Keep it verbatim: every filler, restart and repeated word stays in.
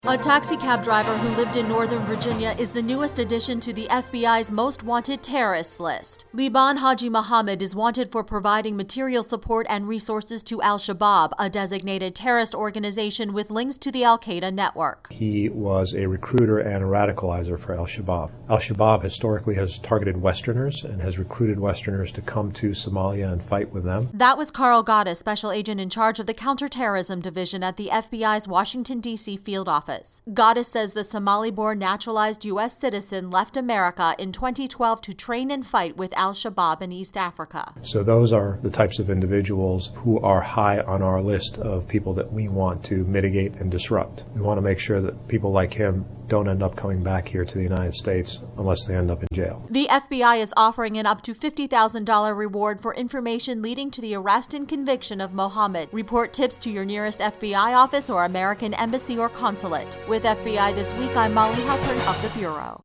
A taxicab driver who lived in Northern Virginia is the newest addition to the F B I's most wanted terrorists list. Liban Haji Mohammed is wanted for providing material support and resources to Al-Shabaab, a designated terrorist organization with links to the Al-Qaeda network. He was a recruiter and a radicalizer for Al-Shabaab. Al-Shabaab historically has targeted Westerners and has recruited Westerners to come to Somalia and fight with them. That was Carl Gaddis, special agent in charge of the counterterrorism division at the F B I's Washington, D C field office. Gaddis says the Somali-born naturalized U S citizen left America in twenty twelve to train and fight with Al-Shabaab in East Africa. So those are the types of individuals who are high on our list of people that we want to mitigate and disrupt. We want to make sure that people like him don't end up coming back here to the United States unless they end up in jail. The F B I is offering an up to fifty thousand dollars reward for information leading to the arrest and conviction of Mohammed. Report tips to your nearest F B I office or American embassy or consulate. With F B I This Week, I'm Molly Halpern of the Bureau.